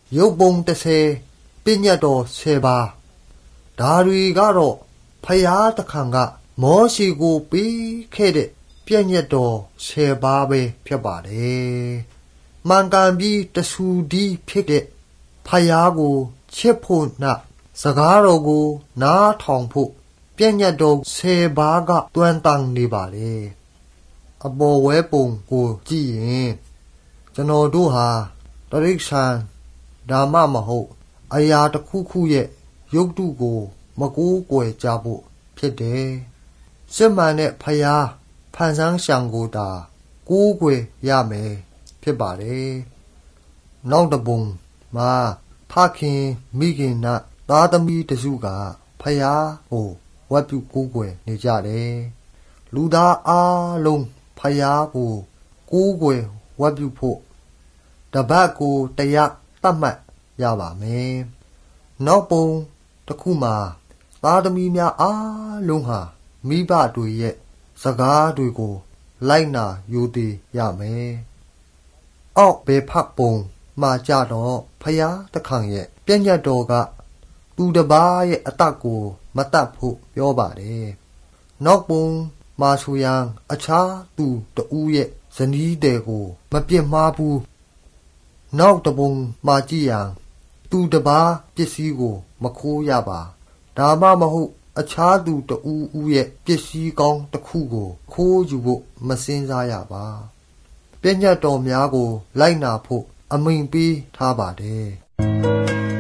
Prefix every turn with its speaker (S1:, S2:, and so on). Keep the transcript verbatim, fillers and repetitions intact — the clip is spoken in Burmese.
S1: ရုပ်ပုံတစ်ဆယ်ပညတ်တော်ဆယ်ပါးဒါတွေကတော့ဖယားသခင်ကမောရှေကိုပေးခဲ့တဲ့ပြည့်ညတ်တော်ဆယ်ပါးပဲဖြစ်ပါတယ်မှန်ကန်ပြီးတဆူဒီဖြစ်တဲ့ဖယားကိုချစ်ဖို့နှစကားတော်ကိုနားထောင်ဖို့ပြည့်ညတ်တော်ဆယ်ပါးကတွန်းတန်းနေပါလေအပေါ်ဝဲပုံကိုကြည့်ရင်ကျွန်တော်တို့ဟာတရိษံဓမ္မမဟုတ်အရာတစ်ခုခုရဲ့ယုတ်တုကိုမကူးကွယ်ကြဖို့ဖြစ်တယ်စစ်မှန်တဲ့ဖယားဖန်ဆန်းရှံကိုတာကူးကွယ်ရမယ်ဖြစ်ပါတယ်နောက်တပုံမှာဖခင်မိခင်နဲ့သားသမီးတစုကဖယားကိုဝတ်ပြုကူးကွယ်နေကြတယ်လူသားအားလုံးဖယားကိုကူးကွယ်ဝတ်ပြုဖို့တပတ်ကိုတရားတတ်မှတ်ရပါမယ်နောက်ပုံတစ်ခုမှာသားသမီးများအားလုံးဟာမိဘတွေရဲ့စကားတွေကိုလိုက်နာယူတည်ရမယ်အောက်ဘေဖတ်ပုံမှာကြတော့ဖယားသခင်ရဲ့ပြည့်ညတ်တော်ကသူတစ်ပါးရဲ့အတတ်ကိုမတတ်ဖို့ပြောပါတယ်နောက်ပုံမှာဆိုရင်အခြားသူတဦးရဲ့ဇနီးတဲ့ကိုမပြစ်မှားဘူးနောက်တပုံမှာကြည့်ရင်သူတစ်ပါးပစ္စည်းကိုမခိုးရပါဒါမှမဟုတ်အခြားသူတဦးဦးရဲ့ပစ္စည်းကောင်းတစ်ခုကိုခိုးယူဖို့မစင်စားရပါပြည့်ညတ်တော်များကိုလိုက်နာဖို့အမိန့်ပေးထားပါတယ်